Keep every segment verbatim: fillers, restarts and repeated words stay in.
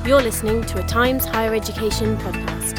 You're listening to a Times Higher Education podcast.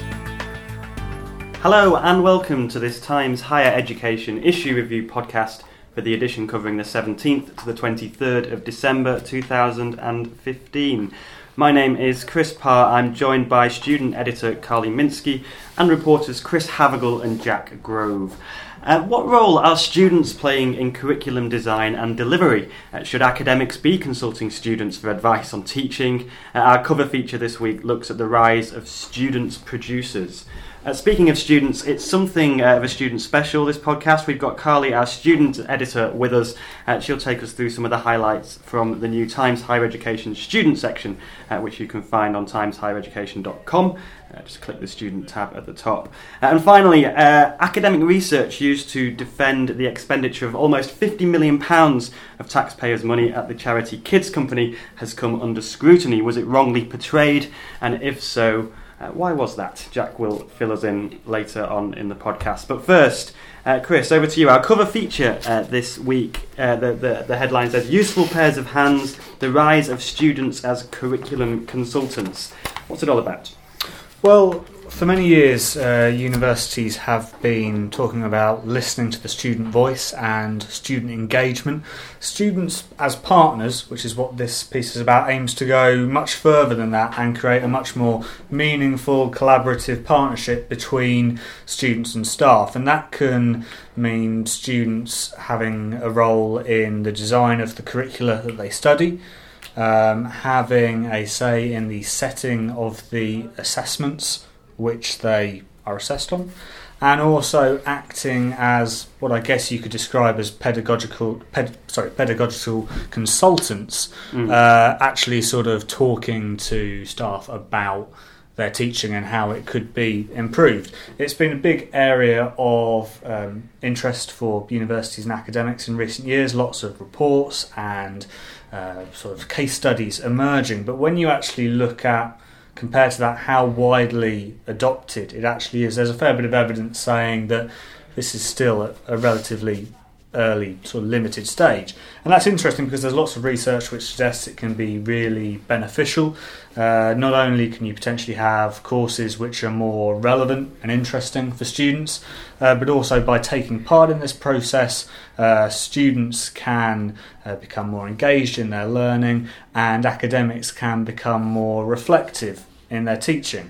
Hello and welcome to this Times Higher Education issue review podcast for the edition covering the seventeenth to the twenty-third of December two thousand fifteen. My name is Chris Parr. I'm joined by student editor Carly Minsky and reporters Chris Havergal and Jack Grove. Uh, what role are students playing in curriculum design and delivery? Uh, should academics be consulting students for advice on teaching? Uh, our cover feature this week looks at the rise of students producers. Uh, speaking of students, it's something uh, of a student special, this podcast. We've got Carly, our student editor, with us. Uh, she'll take us through some of the highlights from the new Times Higher Education student section, uh, which you can find on times higher education dot com. Uh, just click the student tab at the top. Uh, and finally, uh, academic research used to defend the expenditure of almost fifty million pounds of taxpayers' money at the charity Kids Company has come under scrutiny. Was it wrongly portrayed? And if so, Uh, why was that? Jack will fill us in later on in the podcast. But first, uh, Chris, over to you. Our cover feature uh, this week, uh, the, the, the headline says, Useful Pairs of Hands, the Rise of Students as Curriculum Consultants. What's it all about? Well, for many years, uh, universities have been talking about listening to the student voice and student engagement. Students as partners, which is what this piece is about, aims to go much further than that and create a much more meaningful, collaborative partnership between students and staff. And that can mean students having a role in the design of the curricula that they study, um, having a say in the setting of the assessments which they are assessed on, and also acting as what I guess you could describe as pedagogical, ped, sorry, pedagogical consultants, mm. uh, actually sort of talking to staff about their teaching and how it could be improved. It's been a big area of um, interest for universities and academics in recent years, lots of reports and uh, sort of case studies emerging, but when you actually look at compared to that, how widely adopted it actually is, there's a fair bit of evidence saying that this is still at a relatively early, sort of limited stage. And that's interesting because there's lots of research which suggests it can be really beneficial. Uh, not only can you potentially have courses which are more relevant and interesting for students, uh, but also by taking part in this process, uh, students can uh, become more engaged in their learning and academics can become more reflective in their teaching.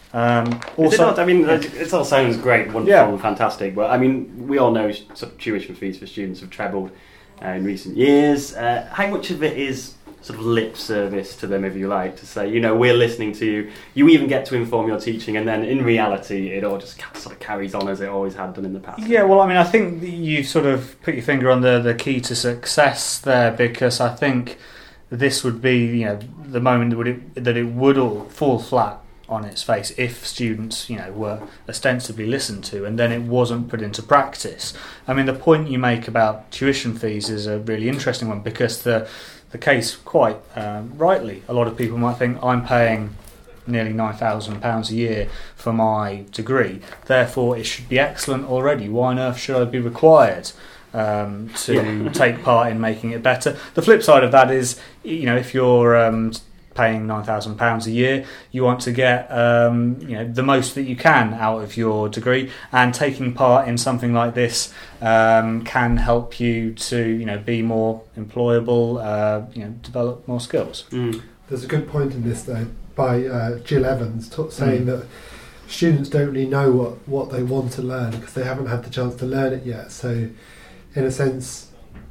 Um, also, Is it not? I mean, it all sounds great, wonderful, yeah. and fantastic. But I mean, we all know sort of tuition fees for students have trebled uh, in recent years. Uh, how much of it is sort of lip service to them, if you like, to say, you know, we're listening to you. You even get to inform your teaching, and then in reality, it all just sort of carries on as it always had done in the past. Yeah, well, I mean, I think you sort of put your finger on the the key to success there, because I think this would be, you know, the moment that, would it, that it would all fall flat on its face if students, you know, were ostensibly listened to and then it wasn't put into practice. I mean, the point you make about tuition fees is a really interesting one, because the the case, quite um, rightly, a lot of people might think, I'm paying nearly nine thousand pounds a year for my degree, therefore it should be excellent already. Why on earth should I be required um, to yeah. take part in making it better? The flip side of that is, you know, if you're um, paying nine thousand pounds a year, you want to get um, you know, the most that you can out of your degree, and taking part in something like this um, can help you to, you know, be more employable, uh, you know, develop more skills. Mm. There's a good point in this though by uh, Jill Evans t- saying mm. that students don't really know what, what they want to learn because they haven't had the chance to learn it yet. So in a sense,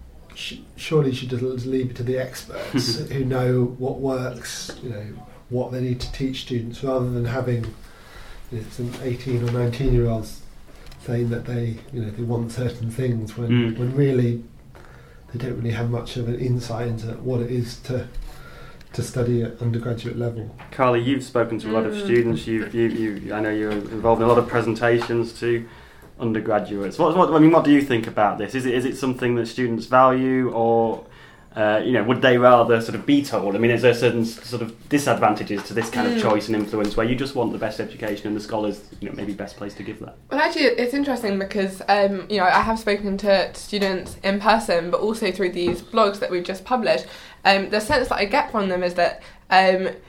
surely she should leave it to the experts who know what works, you know, what they need to teach students, rather than having, you know, some eighteen or nineteen year olds saying that they, you know, they want certain things when mm. when really they don't really have much of an insight into what it is to to study at undergraduate level. Carly, you've spoken to a lot of students. You, you, you I know you're involved in a lot of presentations too. Undergraduates. What, what I mean, what do you think about this? Is it is it something that students value, or uh, you know, would they rather sort of be told? I mean, is there certain sort of disadvantages to this kind mm. of choice and influence where you just want the best education and the scholars, you know, maybe best place to give that? Well, actually, it's interesting because um, you know, I have spoken to students in person, but also through these blogs that we've just published. Um, the sense that I get from them is that um,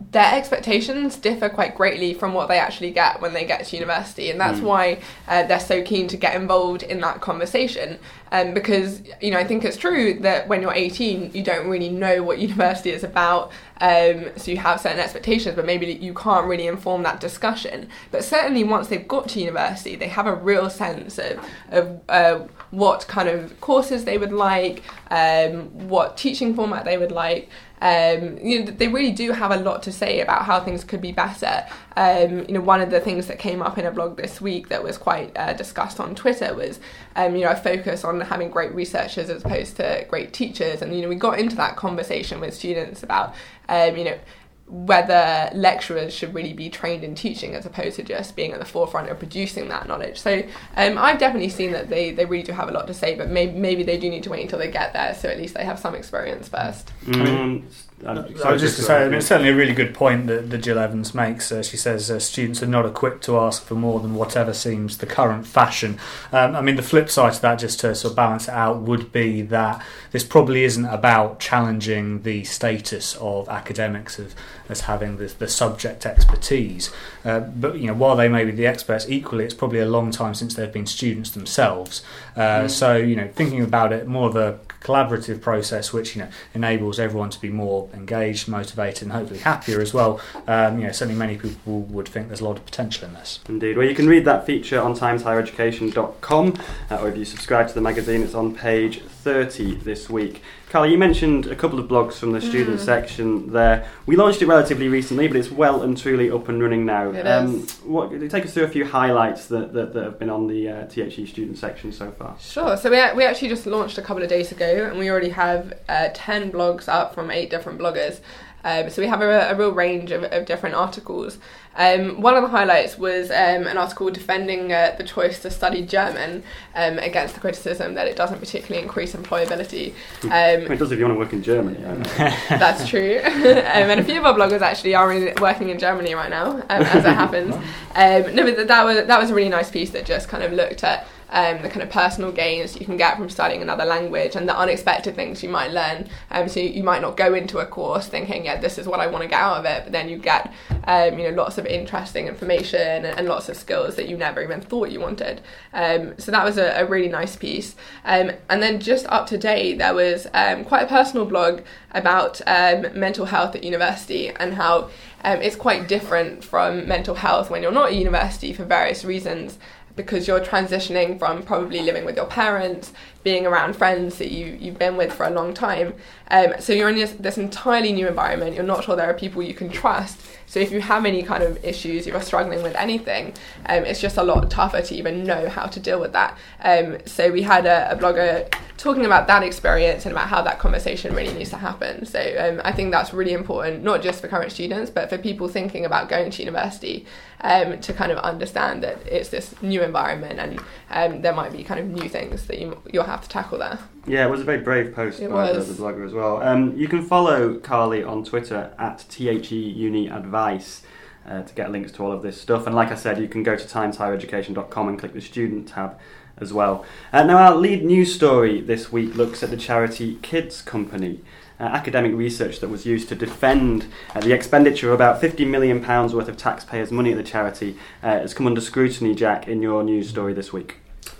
their expectations differ quite greatly from what they actually get when they get to university, and that's mm. why uh, they're so keen to get involved in that conversation. Um, because, you know, I think it's true that when you're eighteen, you don't really know what university is about, um, so you have certain expectations, but maybe you can't really inform that discussion. But certainly once they've got to university, they have a real sense of, of uh, what kind of courses they would like, um, what teaching format they would like. Um, you know, they really do have a lot to say about how things could be better. Um, you know, one of the things that came up in a blog this week that was quite uh, discussed on Twitter was, um, you know, a focus on having great researchers as opposed to great teachers. And, you know, we got into that conversation with students about, um, you know, whether lecturers should really be trained in teaching as opposed to just being at the forefront of producing that knowledge. So um, I've definitely seen that they, they really do have a lot to say, but maybe, maybe they do need to wait until they get there, so at least they have some experience first. Mm. I was just to say, I mean, it's certainly a really good point that, that Jill Evans makes. Uh, she says uh, students are not equipped to ask for more than whatever seems the current fashion. Um, I mean, the flip side to that, just to sort of balance it out, would be that this probably isn't about challenging the status of academics as, as having the, the subject expertise. Uh, but, you know, while they may be the experts, equally, it's probably a long time since they've been students themselves. Uh, mm. So, you know, thinking about it more of a collaborative process which, you know, enables everyone to be more engaged, motivated and hopefully happier as well. Um, you know, certainly many people would think there's a lot of potential in this. Indeed. Well, you can read that feature on times higher education dot com, uh, or if you subscribe to the magazine, it's on page thirty this week. Carly, you mentioned a couple of blogs from the student mm. section there. We launched it relatively recently, but it's well and truly up and running now. It um, is. What, take us through a few highlights that, that, that have been on the uh, T H E student section so far. Sure. So we, we actually just launched a couple of days ago, and we already have uh, ten blogs up from eight different bloggers. Um, so we have a, a real range of, of different articles. Um, one of the highlights was um, an article defending uh, the choice to study German um, against the criticism that it doesn't particularly increase employability. Um, it does if you want to work in Germany. That's true. um, and a few of our bloggers actually are in, working in Germany right now, um, as it happens. Um, no, but that was that was a really nice piece that just kind of looked at Um, the kind of personal gains you can get from studying another language and the unexpected things you might learn. Um, so you, you might not go into a course thinking, yeah, this is what I want to get out of it, but then you get um, you know, lots of interesting information and, and lots of skills that you never even thought you wanted. Um, so that was a, a really nice piece. Um, and then just up to date, there was um, quite a personal blog about um, mental health at university and how um, it's quite different from mental health when you're not at university for various reasons, because you're transitioning from probably living with your parents, being around friends that you, you've been with for a long time. Um, so you're in this, this entirely new environment. You're not sure there are people you can trust. So if you have any kind of issues, if you're struggling with anything, um, it's just a lot tougher to even know how to deal with that. Um, so we had a, a blogger talking about that experience and about how that conversation really needs to happen. So um, I think that's really important, not just for current students, but for people thinking about going to university, um, to kind of understand that it's this new environment and um, there might be kind of new things that you, you'll have to tackle there. Yeah, it was a very brave post it by the, was. the blogger as well. Um, you can follow Carly on Twitter at T H E Uni Advice uh, to get links to all of this stuff. And like I said, you can go to times higher education dot com and click the student tab as well. Uh, now, our lead news story this week looks at the charity Kids Company. Uh, academic research that was used to defend uh, the expenditure of about fifty million pounds worth of taxpayers' money at the charity uh, has come under scrutiny, Jack, in your news story this week.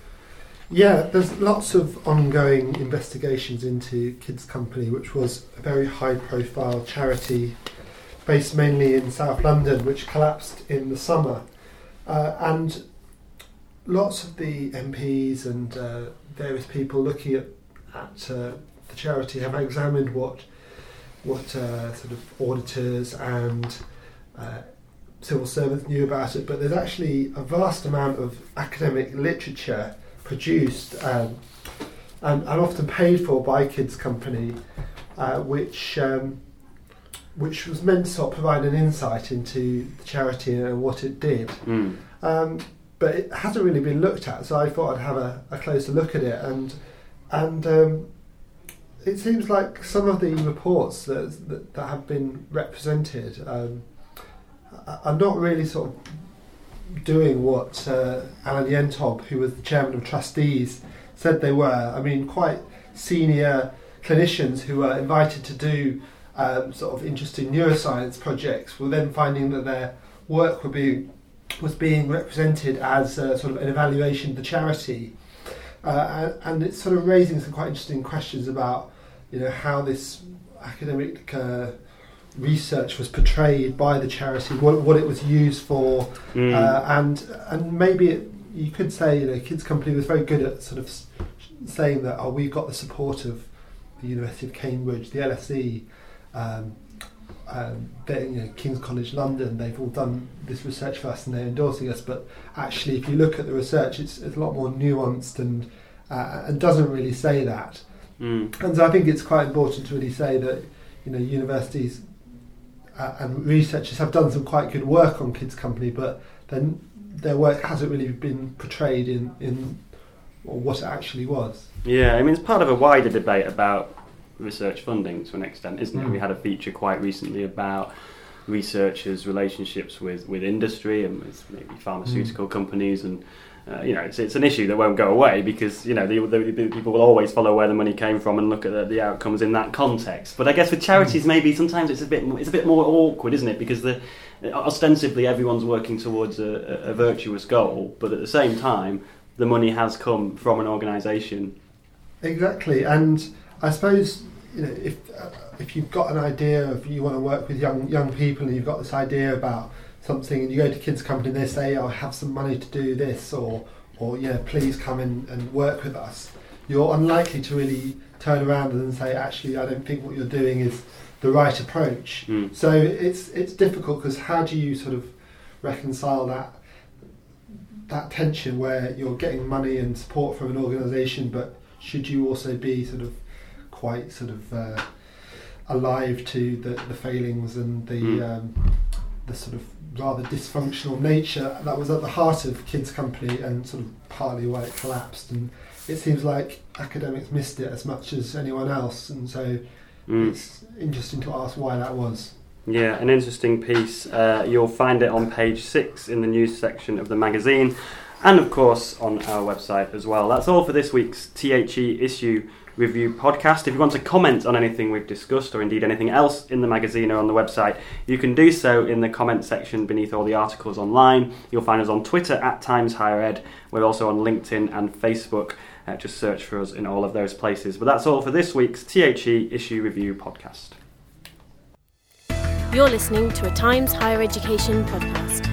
Yeah, there's lots of ongoing investigations into Kids Company, which was a very high-profile charity based mainly in South London, which collapsed in the summer. Uh, and lots of the M Ps and uh, various people looking at, at uh, the charity have examined what what uh, sort of auditors and uh, civil servants knew about it, but there's actually a vast amount of academic literature produced um, and, and often paid for by Kids Company, uh, which um, which was meant to sort of provide an insight into the charity and what it did. Mm. Um, but it hasn't really been looked at, so I thought I'd have a, a closer look at it. And and um, it seems like some of the reports that that, that have been represented um, are not really sort of doing what uh, Alan Yentob, who was the chairman of trustees, said they were. I mean, quite senior clinicians who were invited to do um, sort of interesting neuroscience projects were then finding that their work would be, was being represented as uh, sort of an evaluation of the charity. Uh, and, and it's sort of raising some quite interesting questions about, you know, how this academic uh, research was portrayed by the charity, what, what it was used for, mm. uh, and and maybe it, you could say, you know, Kids Company was very good at sort of saying that, oh, we've got the support of the University of Cambridge, the L S E, um, um, they, you know, King's College London, they've all done this research for us and they're endorsing us, but actually if you look at the research, it's, it's a lot more nuanced and uh, and doesn't really say that. Mm. And so I think it's quite important to really say that, you know, universities uh, and researchers have done some quite good work on Kids Company, but then their work hasn't really been portrayed in, in what it actually was. Yeah, I mean, it's part of a wider debate about research funding to an extent, isn't it? Mm. We had a feature quite recently about researchers' relationships with, with industry and with maybe pharmaceutical mm. companies, and uh, you know, it's it's an issue that won't go away because, you know, the, the, the people will always follow where the money came from and look at the, the outcomes in that context. But I guess with charities, mm. maybe sometimes it's a bit it's a bit more awkward, isn't it? Because the ostensibly everyone's working towards a, a virtuous goal, but at the same time, the money has come from an organisation. Exactly, and I suppose, you know, if uh, if you've got an idea of you want to work with young young people and you've got this idea about something and you go to Kids Company and they say, oh, I have some money to do this, or or yeah, please come in and work with us, you're unlikely to really turn around and say, actually, I don't think what you're doing is the right approach. Mm. So it's it's difficult because how do you sort of reconcile that that tension where you're getting money and support from an organisation, but should you also be sort of quite sort of uh, alive to the, the failings and the mm. um, the sort of rather dysfunctional nature that was at the heart of Kids Company and sort of partly why it collapsed. And it seems like academics missed it as much as anyone else, and so mm. it's interesting to ask why that was. Yeah, an interesting piece. Uh, you'll find it on page six in the news section of the magazine, and of course on our website as well. That's all for this week's T H E Issue Review podcast. If you want to comment on anything we've discussed, or indeed anything else in the magazine or on the website, you can do so in the comment section beneath all the articles online. You'll find us on Twitter at Times Higher Ed. We're also on LinkedIn and Facebook. Uh, just search for us in all of those places. But that's all for this week's T H E Issue Review podcast. You're listening to a Times Higher Education podcast.